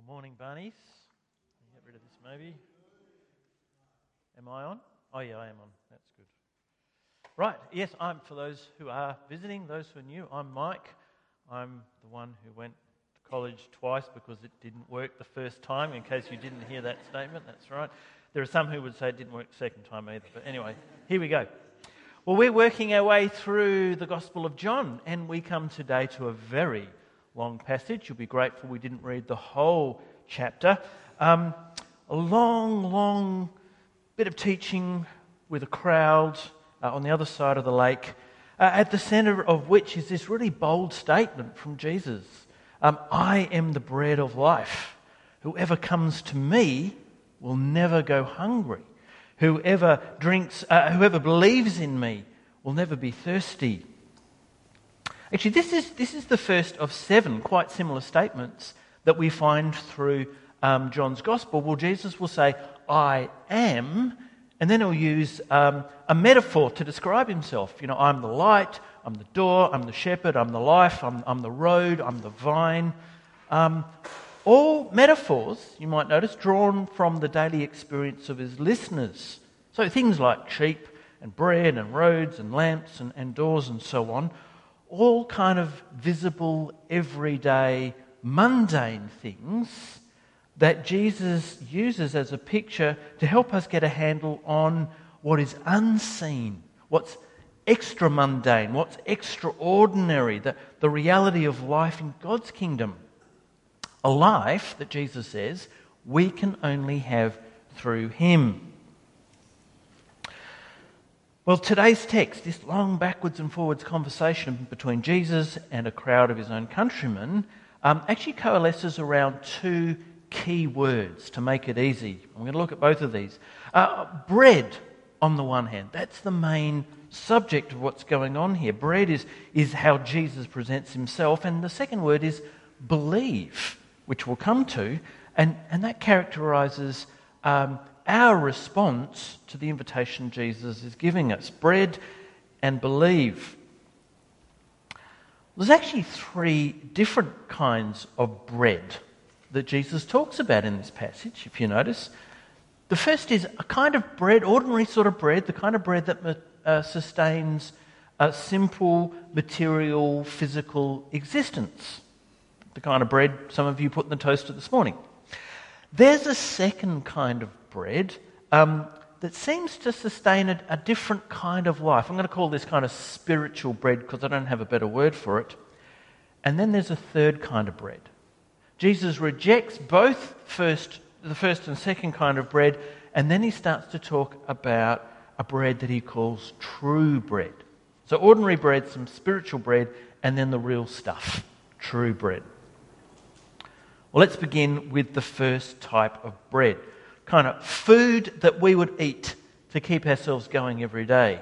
Well, morning, bunnies. Get rid of this maybe. Am I on? Oh, yeah, I am on. That's good. Right, yes, for those who are visiting, those who are new, I'm Mike. I'm the one who went to college twice because it didn't work the first time, in case you didn't hear that statement. That's right. There are some who would say it didn't work the second time either. But anyway, here we go. Well, we're working our way through the Gospel of John, and we come today to a very long passage. You'll be grateful we didn't read the whole chapter. A long bit of teaching with a crowd on the other side of the lake, at the centre of which is this really bold statement from Jesus. I am the bread of life. Whoever comes to me will never go hungry. Whoever believes in me will never be thirsty. Actually, this is the first of 7 quite similar statements that we find through John's Gospel. Well, Jesus will say, I am, and then he'll use a metaphor to describe himself. You know, I'm the light, I'm the door, I'm the shepherd, I'm the life, I'm the road, I'm the vine. All metaphors, you might notice, drawn from the daily experience of his listeners. So things like sheep and bread and roads and lamps and doors and so on, all kind of visible, everyday, mundane things that Jesus uses as a picture to help us get a handle on what is unseen, what's extra mundane, what's extraordinary, the reality of life in God's kingdom. A life that Jesus says we can only have through him. Well, today's text, this long backwards and forwards conversation between Jesus and a crowd of his own countrymen, actually coalesces around 2 key words to make it easy. I'm going to look at both of these. Bread, on the one hand, that's the main subject of what's going on here. Bread is how Jesus presents himself, and the second word is believe, which we'll come to, and that characterises our response to the invitation Jesus is giving us. Bread and believe. There's actually 3 different kinds of bread that Jesus talks about in this passage, if you notice. The first is a kind of bread, ordinary sort of bread, the kind of bread that sustains a simple, material, physical existence. The kind of bread some of you put in the toaster this morning. There's a second kind of bread that seems to sustain a different kind of life. I'm going to call this kind of spiritual bread because I don't have a better word for it. And then there's a third kind of bread. Jesus rejects both the first and second kind of bread, and then he starts to talk about a bread that he calls true bread. So ordinary bread, some spiritual bread, and then the real stuff, true bread. Well, let's begin with the first type of bread, kind of food that we would eat to keep ourselves going every day.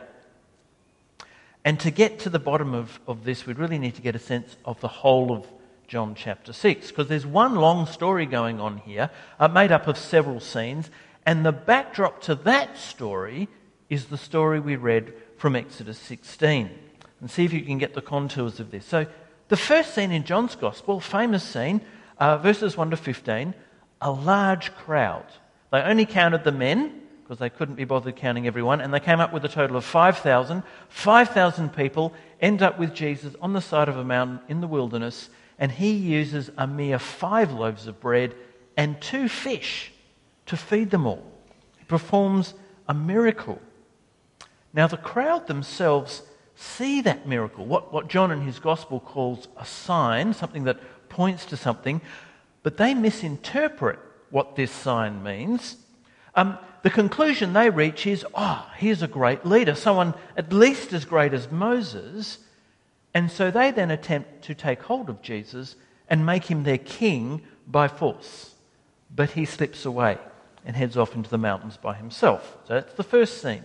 And to get to the bottom of this, we'd really need to get a sense of the whole of John chapter 6, because there's one long story going on here, made up of several scenes, and the backdrop to that story is the story we read from Exodus 16. And see if you can get the contours of this. So the first scene in John's Gospel, famous scene, verses 1 to 15, a large crowd. They only counted the men, because they couldn't be bothered counting everyone, and they came up with a total of 5,000. 5,000 people end up with Jesus on the side of a mountain in the wilderness, and he uses a mere 5 loaves of bread and 2 fish to feed them all. He performs a miracle. Now the crowd themselves see that miracle, what John in his Gospel calls a sign, something that points to something, but they misinterpret what this sign means. The conclusion they reach is, here's a great leader, someone at least as great as Moses. And so they then attempt to take hold of Jesus and make him their king by force. But he slips away and heads off into the mountains by himself. So that's the first scene.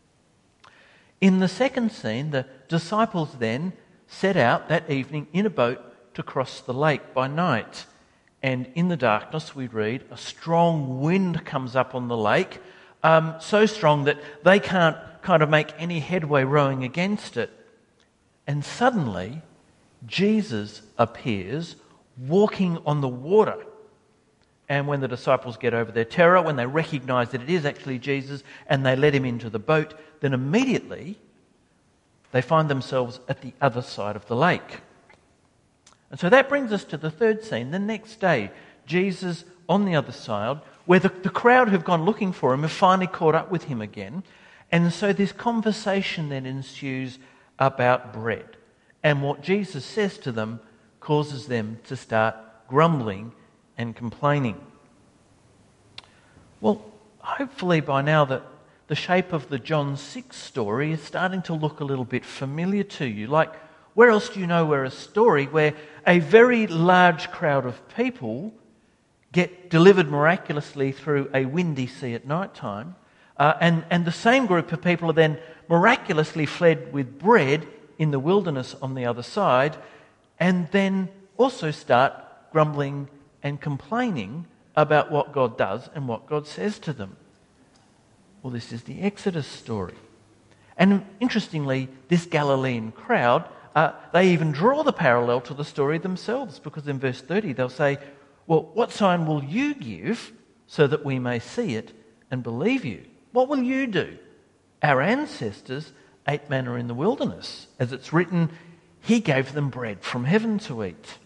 In the second scene, the disciples then set out that evening in a boat to cross the lake by night. And in the darkness, we read, a strong wind comes up on the lake, so strong that they can't kind of make any headway rowing against it. And suddenly, Jesus appears walking on the water. And when the disciples get over their terror, when they recognise that it is actually Jesus and they let him into the boat, then immediately they find themselves at the other side of the lake. And so that brings us to the third scene. The next day, Jesus on the other side, where the crowd who've gone looking for him have finally caught up with him again. And so this conversation then ensues about bread. And what Jesus says to them causes them to start grumbling and complaining. Well, hopefully by now the shape of the John 6 story is starting to look a little bit familiar to you. Like, where else do you know where a story where a very large crowd of people get delivered miraculously through a windy sea at night time, and the same group of people are then miraculously fed with bread in the wilderness on the other side, and then also start grumbling and complaining about what God does and what God says to them. Well, this is the Exodus story. And interestingly, this Galilean crowd, they even draw the parallel to the story themselves, because in verse 30 they'll say, well, what sign will you give so that we may see it and believe you? What will you do? Our ancestors ate manna in the wilderness. As it's written, he gave them bread from heaven to eat.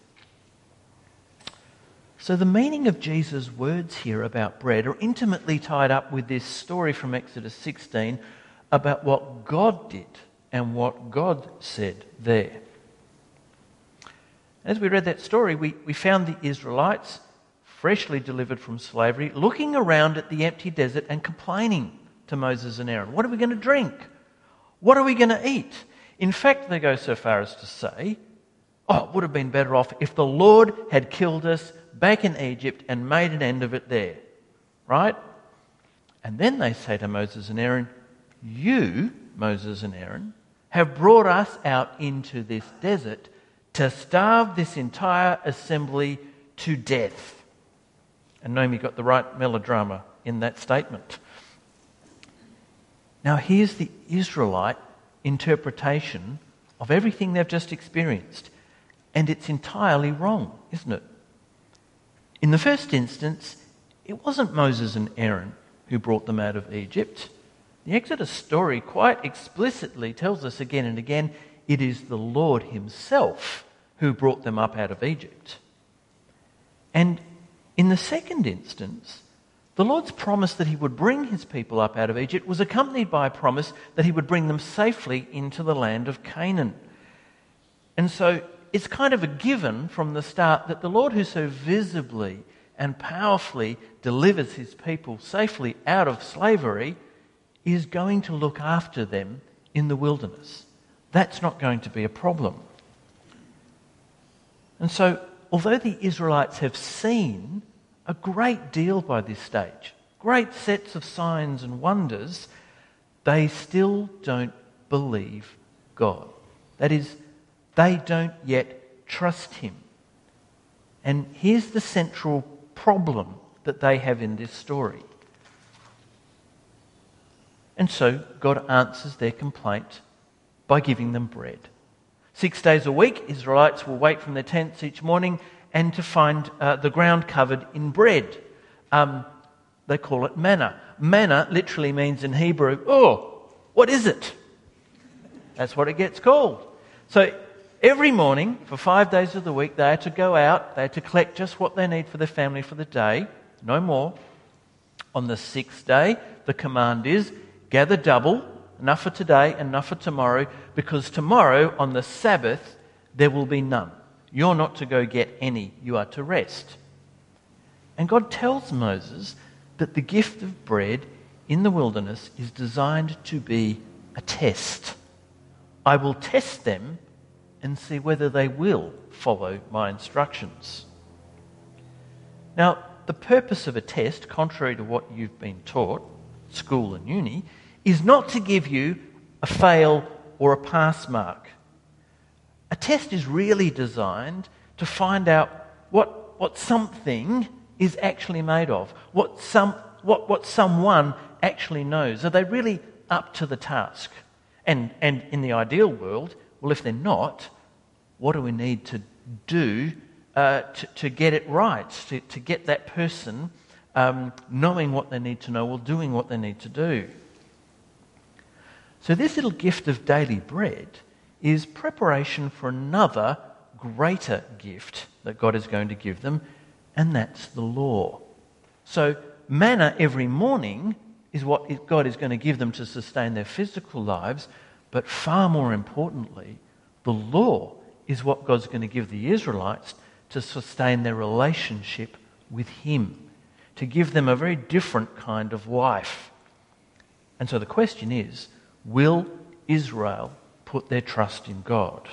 So the meaning of Jesus' words here about bread are intimately tied up with this story from Exodus 16 about what God did and what God said there. As we read that story, we found the Israelites, freshly delivered from slavery, looking around at the empty desert and complaining to Moses and Aaron. What are we going to drink? What are we going to eat? In fact, they go so far as to say, it would have been better off if the Lord had killed us back in Egypt and made an end of it there. Right? And then they say to Moses and Aaron, you, Moses and Aaron, have brought us out into this desert to starve this entire assembly to death. And Naomi got the right melodrama in that statement. Now here's the Israelite interpretation of everything they've just experienced. And it's entirely wrong, isn't it? In the first instance, it wasn't Moses and Aaron who brought them out of Egypt. The Exodus story quite explicitly tells us again and again, it is the Lord himself who brought them up out of Egypt. And in the second instance, the Lord's promise that he would bring his people up out of Egypt was accompanied by a promise that he would bring them safely into the land of Canaan. And so it's kind of a given from the start that the Lord, who so visibly and powerfully delivers his people safely out of slavery, is going to look after them in the wilderness. That's not going to be a problem. And so, although the Israelites have seen a great deal by this stage, great sets of signs and wonders, they still don't believe God. That is, they don't yet trust him. And here's the central problem that they have in this story. And so God answers their complaint by giving them bread. 6 days a week, Israelites will wake from their tents each morning and to find the ground covered in bread. They call it manna. Manna literally means in Hebrew, what is it? That's what it gets called. So every morning, for 5 days of the week, they had to go out, they had to collect just what they need for their family for the day, no more. On the 6th day, the command is, gather double, enough for today and enough for tomorrow, because tomorrow, on the Sabbath, there will be none. You're not to go get any, you are to rest. And God tells Moses that the gift of bread in the wilderness is designed to be a test. I will test them and see whether they will follow my instructions. Now, the purpose of a test, contrary to what you've been taught, school and uni, is not to give you a fail or a pass mark. A test is really designed to find out what something is actually made of, what someone actually knows. Are they really up to the task? And in the ideal world, well, if they're not, what do we need to do to get it right, to get that person knowing what they need to know or doing what they need to do. So this little gift of daily bread is preparation for another greater gift that God is going to give them, and that's the law. So manna every morning is what God is going to give them to sustain their physical lives, but far more importantly, the law is what God's going to give the Israelites to sustain their relationship with Him, to give them a very different kind of life. And so the question is, will Israel put their trust in God?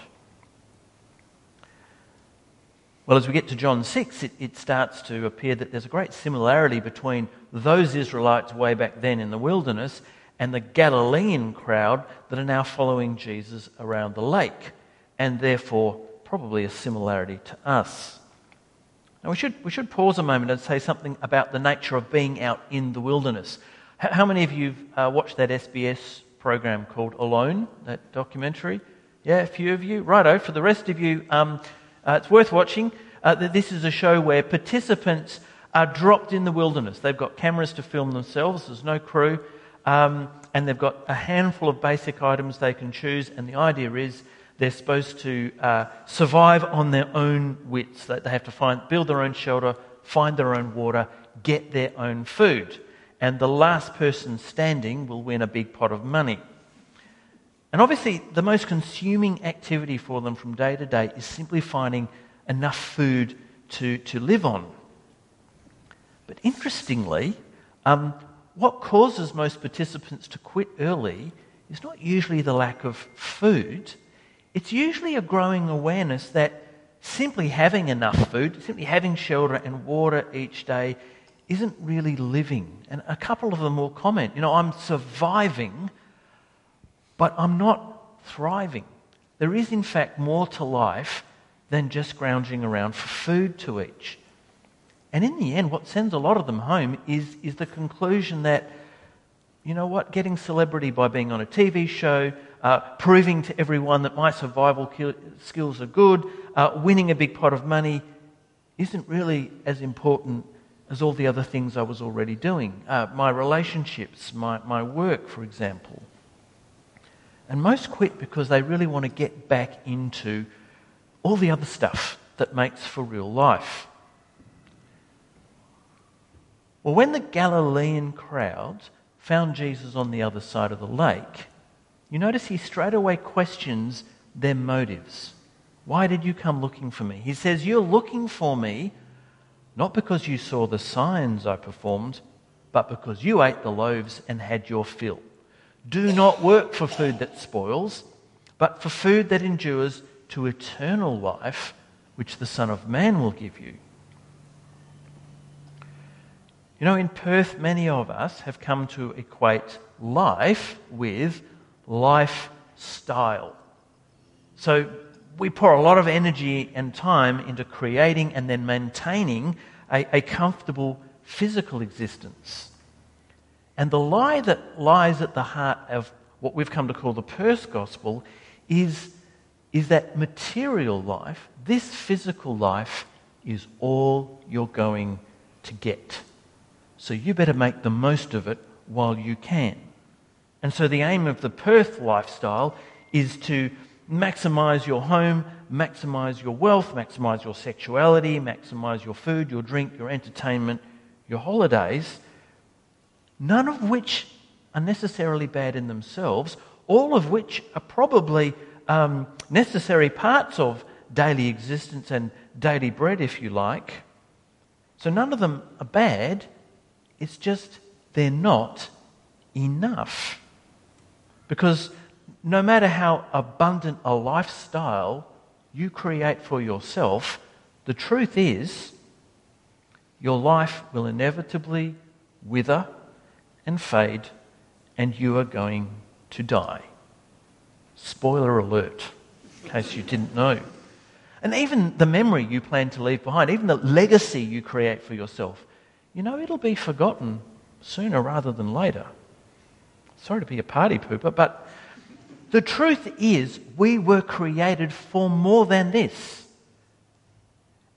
Well, as we get to John 6, it starts to appear that there's a great similarity between those Israelites way back then in the wilderness and the Galilean crowd that are now following Jesus around the lake, and therefore probably a similarity to us. Now we should pause a moment and say something about the nature of being out in the wilderness. How many of you watched that SBS program called Alone, that documentary? Yeah, a few of you. Righto, for the rest of you, it's worth watching. This is a show where participants are dropped in the wilderness. They've got cameras to film themselves, there's no crew, and they've got a handful of basic items they can choose, and the idea is they're supposed to survive on their own wits. They have to build their own shelter, find their own water, get their own food. And the last person standing will win a big pot of money. And obviously, the most consuming activity for them from day to day is simply finding enough food to live on. But interestingly, what causes most participants to quit early is not usually the lack of food. It's usually a growing awareness that simply having enough food, simply having shelter and water each day isn't really living. And a couple of them will comment, I'm surviving, but I'm not thriving. There is, in fact, more to life than just scrounging around for food to eat. And in the end, what sends a lot of them home is the conclusion that, getting celebrity by being on a TV show, proving to everyone that my survival skills are good, winning a big pot of money, isn't really as important as all the other things I was already doing. My relationships, my work, for example. And most quit because they really want to get back into all the other stuff that makes for real life. Well, when the Galilean crowd found Jesus on the other side of the lake, you notice he straight away questions their motives. Why did you come looking for me? He says, you're looking for me not because you saw the signs I performed, but because you ate the loaves and had your fill. Do not work for food that spoils, but for food that endures to eternal life, which the Son of Man will give you. In Perth, many of us have come to equate life with lifestyle. So we pour a lot of energy and time into creating and then maintaining a comfortable physical existence. And the lie that lies at the heart of what we've come to call the Perth Gospel is that material life, this physical life, is all you're going to get. So you better make the most of it while you can. And so the aim of the Perth lifestyle is to maximise your home, maximise your wealth, maximise your sexuality, maximise your food, your drink, your entertainment, your holidays, none of which are necessarily bad in themselves, all of which are probably necessary parts of daily existence and daily bread, if you like. So none of them are bad, it's just they're not enough. Because no matter how abundant a lifestyle you create for yourself, the truth is your life will inevitably wither and fade, and you are going to die. Spoiler alert, in case you didn't know. And even the memory you plan to leave behind, even the legacy you create for yourself, it'll be forgotten sooner rather than later. Sorry to be a party pooper, but the truth is we were created for more than this.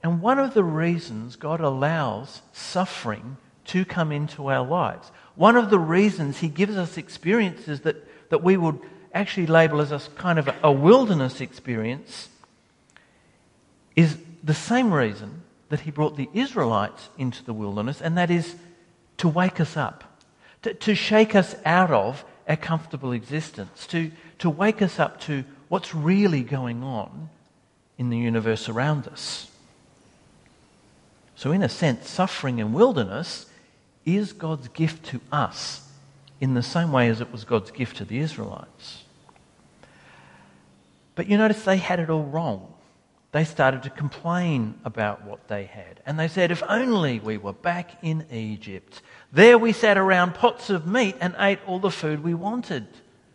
And one of the reasons God allows suffering to come into our lives, one of the reasons he gives us experiences that we would actually label as a kind of a wilderness experience, is the same reason that he brought the Israelites into the wilderness, and that is to wake us up, to shake us out of our comfortable existence, to wake us up to what's really going on in the universe around us. So in a sense, suffering and wilderness is God's gift to us in the same way as it was God's gift to the Israelites. But you notice they had it all wrong. They started to complain about what they had. And they said, if only we were back in Egypt. There we sat around pots of meat and ate all the food we wanted.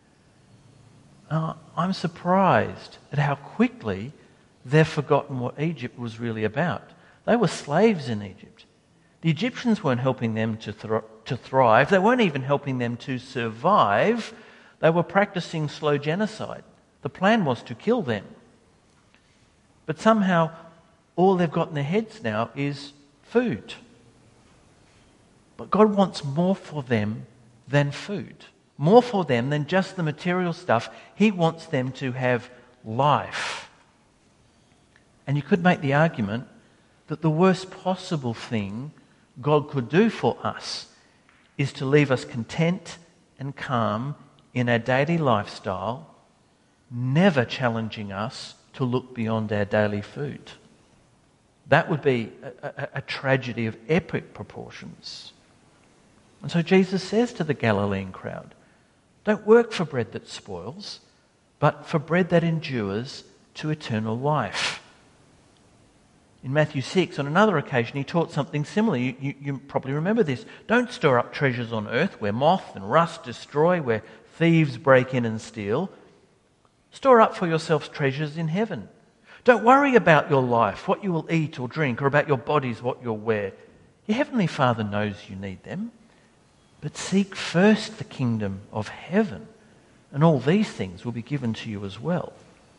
I'm surprised at how quickly they've forgotten what Egypt was really about. They were slaves in Egypt. The Egyptians weren't helping them to thrive. They weren't even helping them to survive. They were practicing slow genocide. The plan was to kill them. But somehow all they've got in their heads now is food. But God wants more for them than food. More for them than just the material stuff. He wants them to have life. And you could make the argument that the worst possible thing God could do for us is to leave us content and calm in our daily lifestyle, never challenging us to look beyond our daily food. That would be a tragedy of epic proportions. And so Jesus says to the Galilean crowd, don't work for bread that spoils, but for bread that endures to eternal life. In Matthew 6, on another occasion, he taught something similar. You probably remember this. Don't store up treasures on earth where moth and rust destroy, where thieves break in and steal. Store up for yourselves treasures in heaven. Don't worry about your life, what you will eat or drink, or about your bodies, what you'll wear. Your heavenly Father knows you need them. But seek first the kingdom of heaven, and all these things will be given to you as well.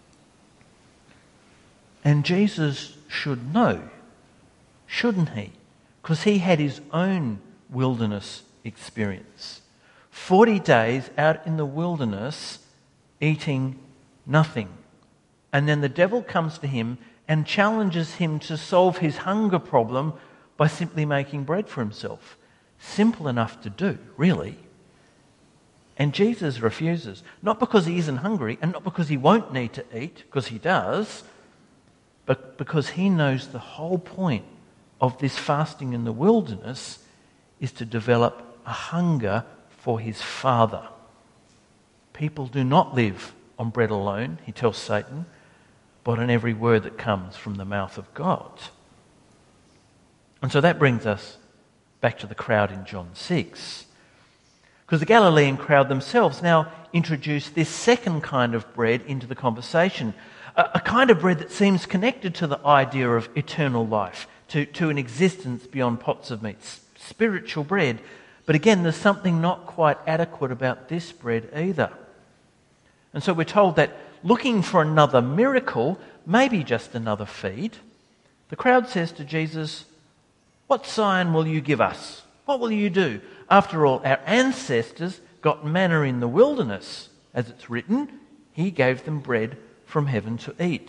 And Jesus should know, shouldn't he? Because he had his own wilderness experience. 40 days out in the wilderness eating nothing. And then the devil comes to him and challenges him to solve his hunger problem by simply making bread for himself. Simple enough to do, really. And Jesus refuses, not because he isn't hungry and not because he won't need to eat, because he does, but because he knows the whole point of this fasting in the wilderness is to develop a hunger for his Father. People do not live on bread alone, he tells Satan, but on every word that comes from the mouth of God. And so that brings us back to the crowd in John 6. Because the Galilean crowd themselves now introduce this second kind of bread into the conversation. A kind of bread that seems connected to the idea of eternal life, to an existence beyond pots of meat, spiritual bread. But again, there's something not quite adequate about this bread either. And so we're told that looking for another miracle, maybe just another feed, the crowd says to Jesus, "What sign will you give us? What will you do? After all, our ancestors got manna in the wilderness. As it's written, he gave them bread from heaven to eat."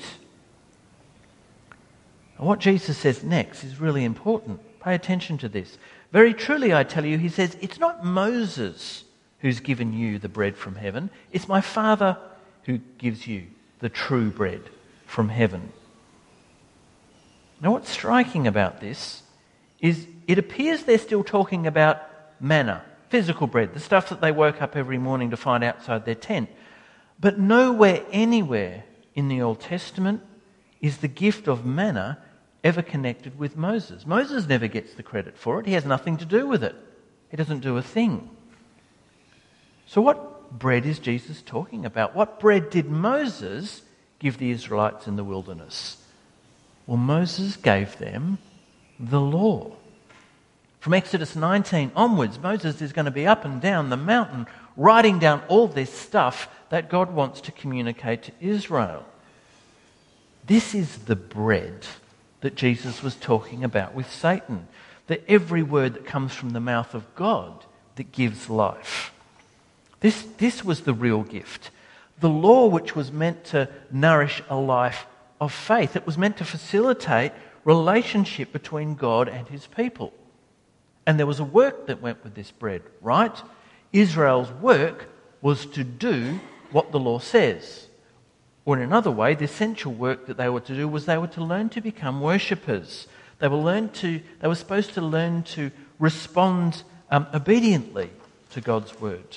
And what Jesus says next is really important. Pay attention to this. "Very truly, I tell you," he says, "it's not Moses who's given you the bread from heaven. It's my Father who gives you the true bread from heaven." Now, what's striking about this is it appears they're still talking about manna, physical bread, the stuff that they woke up every morning to find outside their tent. But nowhere, anywhere in the Old Testament is the gift of manna ever connected with Moses. Moses never gets the credit for it. He has nothing to do with it. He doesn't do a thing. So what bread is Jesus talking about? What bread did Moses give the Israelites in the wilderness? Well, Moses gave them the law. From Exodus 19 onwards, Moses is going to be up and down the mountain writing down all this stuff that God wants to communicate to Israel. This is the bread that Jesus was talking about with Satan. That every word that comes from the mouth of God that gives life. This was the real gift. The law, which was meant to nourish a life of faith. It was meant to facilitate relationship between God and his people. And there was a work that went with this bread, right? Israel's work was to do what the law says. Or in another way, the essential work that they were to do was they were to learn to become worshippers. They were supposed to learn to respond obediently to God's word.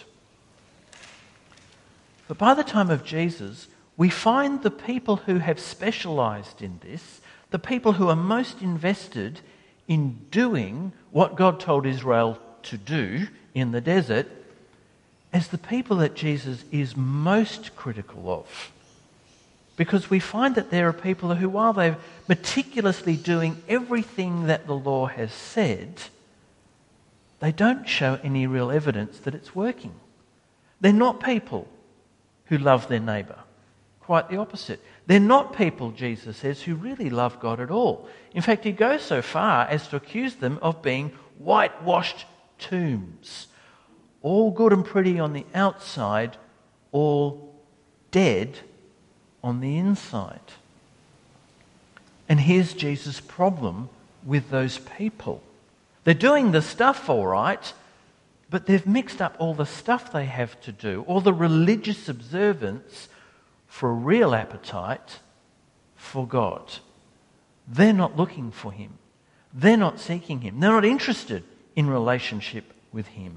But by the time of Jesus, we find the people who have specialised in this, the people who are most invested in doing what God told Israel to do in the desert, as the people that Jesus is most critical of. Because we find that there are people who, while they're meticulously doing everything that the law has said, they don't show any real evidence that it's working. They're not people who love their neighbour. Quite the opposite. They're not people, Jesus says, who really love God at all. In fact, he goes so far as to accuse them of being whitewashed tombs. All good and pretty on the outside, all dead on the inside. And here's Jesus' problem with those people. They're doing the stuff all right, but they've mixed up all the stuff they have to do, all the religious observance for a real appetite for God. They're not looking for him. They're not seeking him. They're not interested in relationship with him.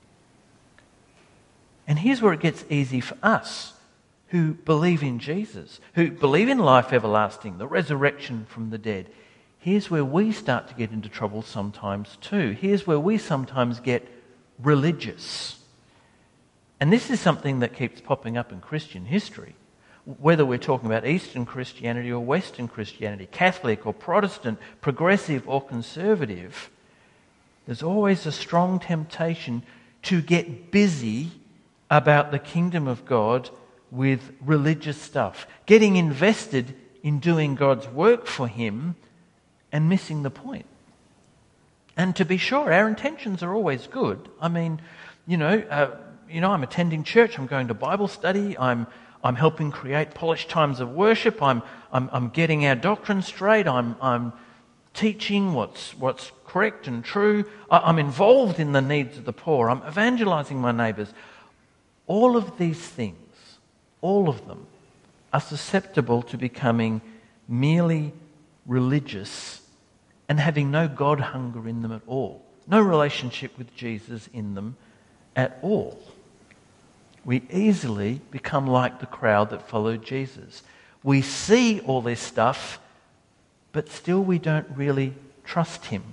And here's where it gets easy for us who believe in Jesus, who believe in life everlasting, the resurrection from the dead. Here's where we start to get into trouble sometimes too. Here's where we sometimes get religious. And this is something that keeps popping up in Christian history. Whether we're talking about Eastern Christianity or Western Christianity, Catholic or Protestant, progressive or conservative, there's always a strong temptation to get busy about the kingdom of God with religious stuff, getting invested in doing God's work for him and missing the point. And to be sure, our intentions are always good. I mean, I'm attending church, I'm going to Bible study, I'm helping create polished times of worship, I'm getting our doctrine straight, I'm teaching what's correct and true, I'm involved in the needs of the poor, I'm evangelizing my neighbours. All of these things, all of them, are susceptible to becoming merely religious and having no God hunger in them at all, no relationship with Jesus in them at all. We easily become like the crowd that followed Jesus. We see all this stuff, but still we don't really trust him.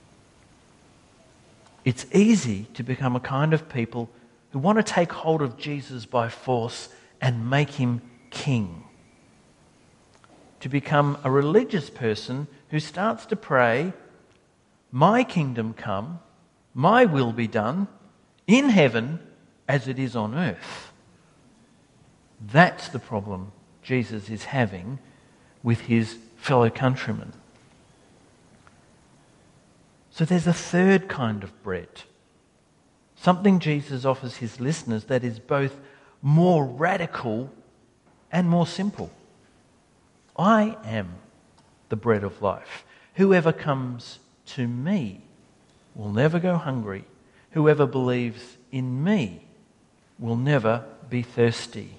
It's easy to become a kind of people who want to take hold of Jesus by force and make him king. To become a religious person who starts to pray, my kingdom come, my will be done, in heaven as it is on earth. That's the problem Jesus is having with his fellow countrymen. So there's a third kind of bread. Something Jesus offers his listeners that is both more radical and more simple. I am the bread of life. Whoever comes to me will never go hungry. Whoever believes in me will never be thirsty.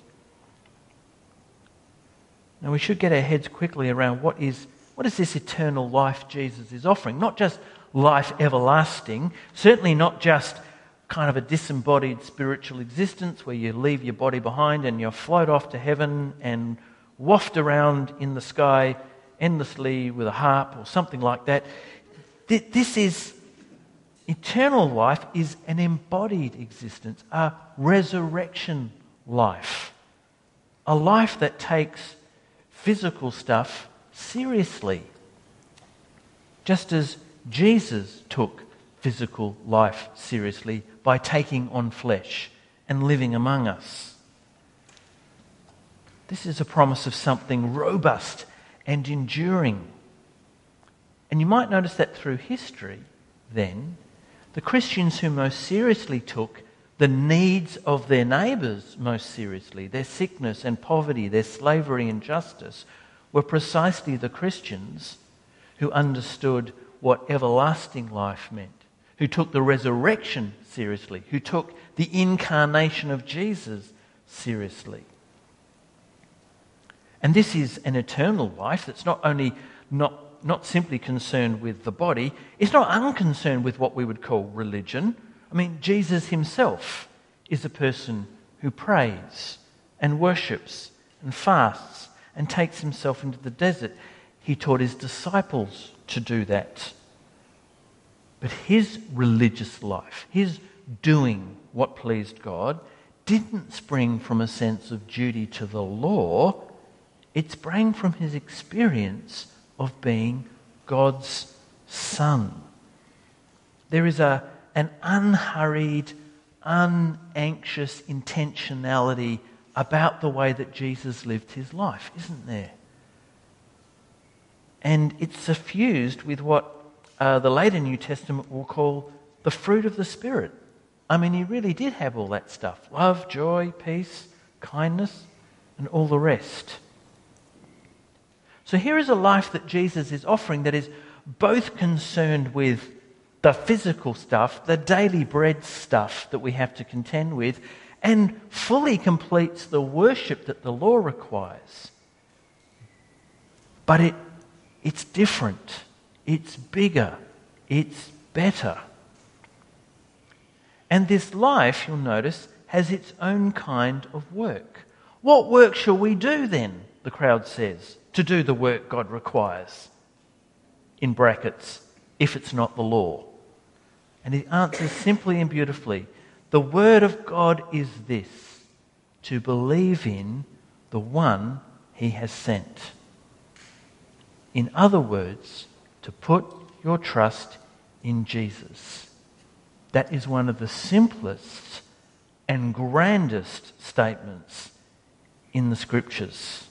Now we should get our heads quickly around what is this eternal life Jesus is offering. Not just life everlasting, certainly not just kind of a disembodied spiritual existence where you leave your body behind and you float off to heaven and waft around in the sky endlessly with a harp or something like that. This is eternal life, is an embodied existence, a resurrection life, a life that takes physical stuff seriously, just as Jesus took physical life seriously by taking on flesh and living among us. This is a promise of something robust and enduring. And you might notice that through history, then, the Christians who most seriously took the needs of their neighbours most seriously, their sickness and poverty, their slavery and justice, were precisely the Christians who understood what everlasting life meant, who took the resurrection seriously, who took the incarnation of Jesus seriously. And this is an eternal life that's not only not simply concerned with the body, it's not unconcerned with what we would call religion. I mean, Jesus himself is a person who prays and worships and fasts and takes himself into the desert. He taught his disciples to do that. But his religious life, his doing what pleased God, didn't spring from a sense of duty to the law. It sprang from his experience of being God's son. There is an unhurried, unanxious intentionality about the way that Jesus lived his life, isn't there? And it's suffused with what the later New Testament will call the fruit of the Spirit. I mean, he really did have all that stuff. Love, joy, peace, kindness, and all the rest. So here is a life that Jesus is offering that is both concerned with the physical stuff, the daily bread stuff that we have to contend with, and fully completes the worship that the law requires. But it's different. It's bigger. It's better. And this life, you'll notice, has its own kind of work. What work shall we do then, the crowd says, to do the work God requires? In brackets, if it's not the law. And he answers simply and beautifully, the word of God is this, to believe in the one he has sent. In other words, to put your trust in Jesus. That is one of the simplest and grandest statements in the Scriptures.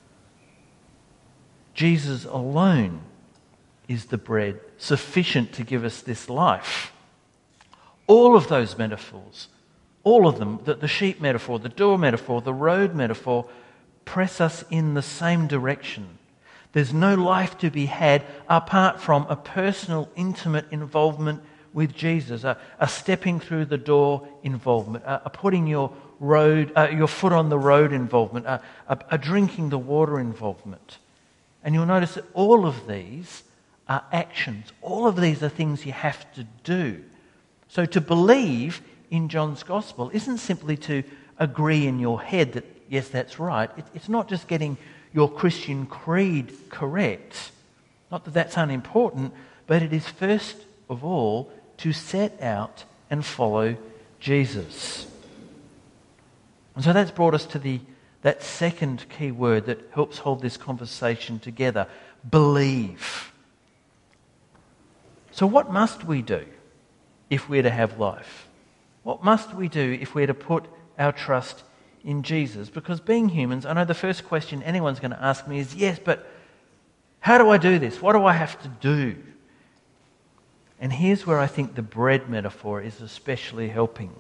Jesus alone is the bread sufficient to give us this life. All of those metaphors, all of them, the sheep metaphor, the door metaphor, the road metaphor, press us in the same direction. There's no life to be had apart from a personal, intimate involvement with Jesus, a stepping through the door involvement, a putting your foot on the road involvement, a drinking the water involvement. And you'll notice that all of these are actions. All of these are things you have to do. So to believe in John's Gospel isn't simply to agree in your head that, yes, that's right. It's not just getting your Christian creed correct. Not that that's unimportant, but it is first of all to set out and follow Jesus. And so that's brought us to that second key word that helps hold this conversation together: believe. So what must we do if we're to have life? What must we do if we're to put our trust in Jesus? Because being humans, I know the first question anyone's going to ask me is, yes, but how do I do this? What do I have to do? And here's where I think the bread metaphor is especially helpful.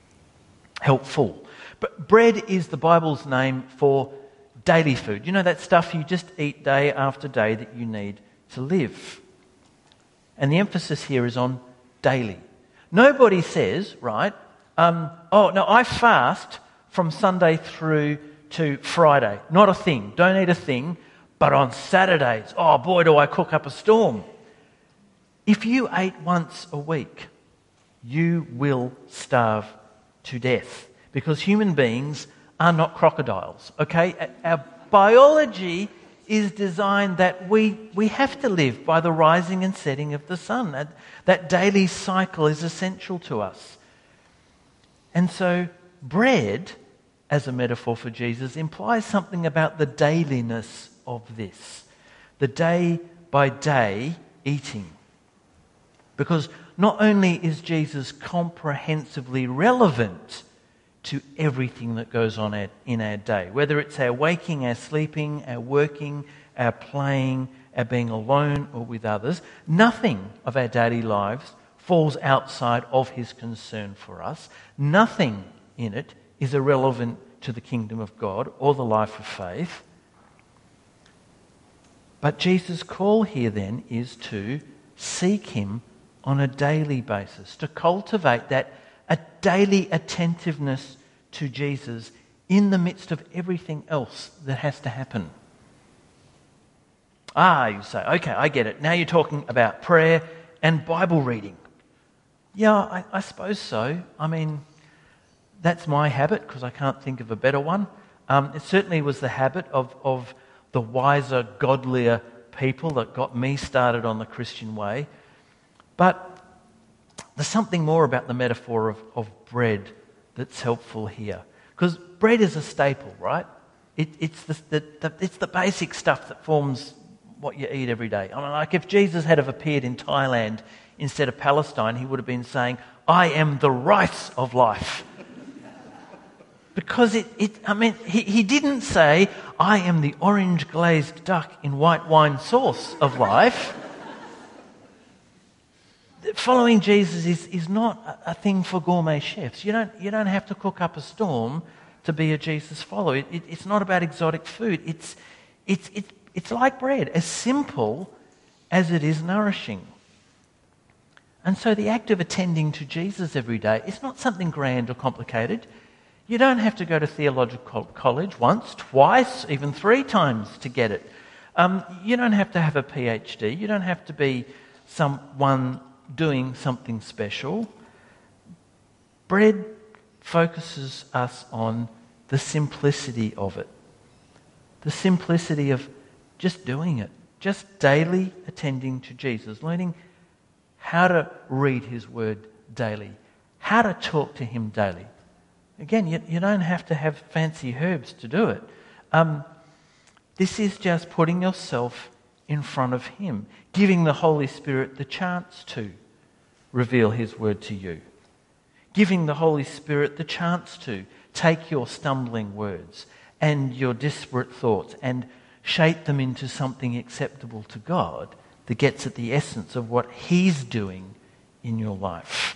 But bread is the Bible's name for daily food. You know, that stuff you just eat day after day that you need to live. And the emphasis here is on daily. Nobody says, right, I fast from Sunday through to Friday. Not a thing. Don't eat a thing. But on Saturdays, oh boy, do I cook up a storm. If you ate once a week, you will starve to death. Because human beings are not crocodiles, okay? Our biology is designed that we have to live by the rising and setting of the sun. That daily cycle is essential to us. And so bread, as a metaphor for Jesus, implies something about the dailiness of this. The day-by-day eating. Because not only is Jesus comprehensively relevant to everything that goes on in our day, whether it's our waking, our sleeping, our working, our playing, our being alone or with others. Nothing of our daily lives falls outside of his concern for us. Nothing in it is irrelevant to the kingdom of God or the life of faith. But Jesus' call here then is to seek him on a daily basis, to cultivate a daily attentiveness to Jesus in the midst of everything else that has to happen. You say, okay, I get it. Now you're talking about prayer and Bible reading. Yeah, I suppose so. I mean, that's my habit because I can't think of a better one. It certainly was the habit of the wiser, godlier people that got me started on the Christian way. But there's something more about the metaphor of bread that's helpful here. Because bread is a staple, right? It's the basic stuff that forms what you eat every day. I mean, like if Jesus had have appeared in Thailand instead of Palestine, he would have been saying, I am the rice of life. Because he didn't say, I am the orange glazed duck in white wine sauce of life. Following Jesus is not a thing for gourmet chefs. You don't have to cook up a storm to be a Jesus follower. It's not about exotic food. It's like bread, as simple as it is nourishing. And so the act of attending to Jesus every day is not something grand or complicated. You don't have to go to theological college once, twice, even 3 times to get it. You don't have to have a PhD. You don't have to be someone doing something special. Bread focuses us on the simplicity of it. The simplicity of just doing it. Just daily attending to Jesus. Learning how to read his word daily. How to talk to him daily. Again, you don't have to have fancy herbs to do it. This is just putting yourself in front of him. Giving the Holy Spirit the chance to reveal his word to you. Giving the Holy Spirit the chance to take your stumbling words and your disparate thoughts and shape them into something acceptable to God that gets at the essence of what he's doing in your life.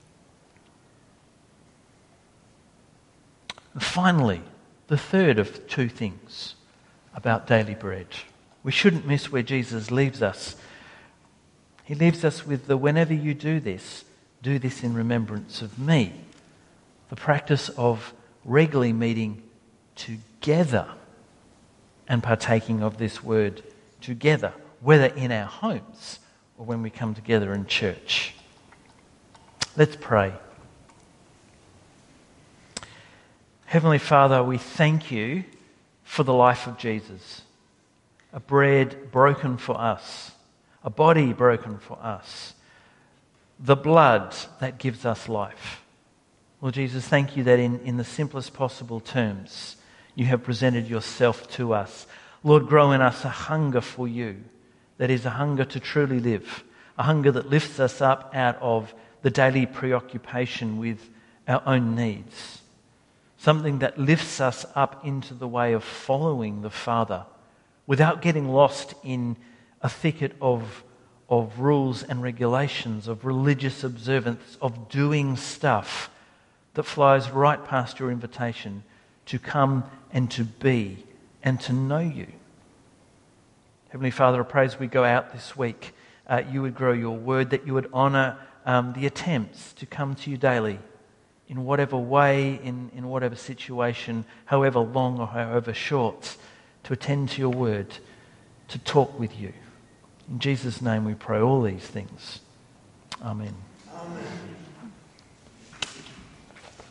And finally, the third of 2 things about daily bread. We shouldn't miss where Jesus leaves us. He leaves us with the whenever you do this in remembrance of me. The practice of regularly meeting together and partaking of this word together, whether in our homes or when we come together in church. Let's pray. Heavenly Father, we thank you for the life of Jesus. A bread broken for us, a body broken for us, the blood that gives us life. Lord Jesus, thank you that in the simplest possible terms, you have presented yourself to us. Lord, grow in us a hunger for you, that is a hunger to truly live, a hunger that lifts us up out of the daily preoccupation with our own needs. Something that lifts us up into the way of following the Father without getting lost in a thicket of rules and regulations, of religious observance, of doing stuff that flies right past your invitation to come and to be and to know you. Heavenly Father, I pray as we go out this week, you would grow your word, that you would honour the attempts to come to you daily, in whatever way, in whatever situation, however long or however short, to attend to your word, to talk with you. In Jesus' name we pray all these things. Amen. Amen.